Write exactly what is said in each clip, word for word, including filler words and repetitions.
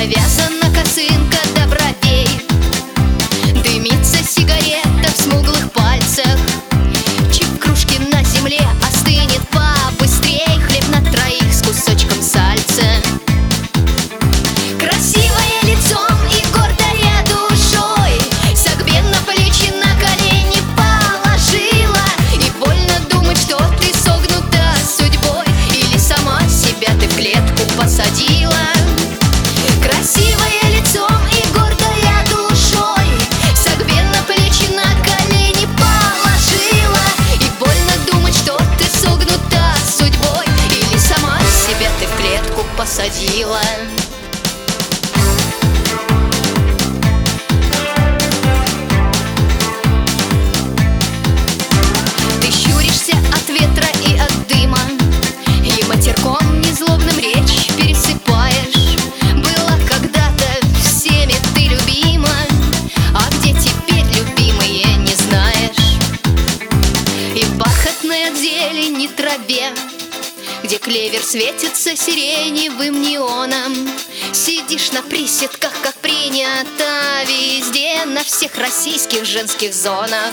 завязана косынка до бровей. Дымится сигарета в смуглых пальцах. Чик кружки на земле остынет побыстрей. Хлеб на троих с кусочком сальца. Красивое лицом и гордая душой, согбенно плечи на колени положила. И больно думать, что ты согнута судьбой, или сама себя ты в клетку посадила. Красивое лицом и гордая душой, согбенно плечи на колени положила. И больно думать, что ты согнута судьбой, или сама себя ты в клетку посадила. Ты щуришься от ветра и от дыма, и матерком незлобным речь пересыпаешь. Была когда-то всеми ты любима, а где теперь, любимые, не знаешь. И в бархатной от зелени траве, где клевер светится сиреневым неоном, сидишь на приседках, как принято везде, на всех российских женских зонах.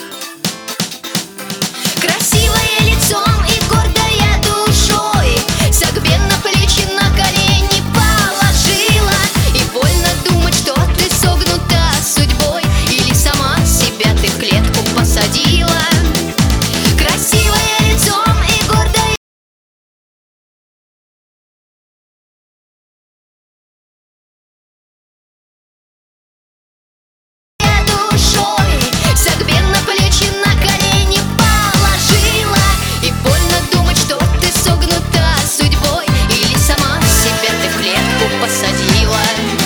Красивое лицом и гордая душой, согбенно плечи на колени положила. И больно думать, что ты согнута судьбой, или сама себя ты в клетку посадила. Красивое лицом и гордая душой, согбенно плечи на колени положила. И больно думать, что ты согнута судьбой, или сама себя ты в клетку посадила.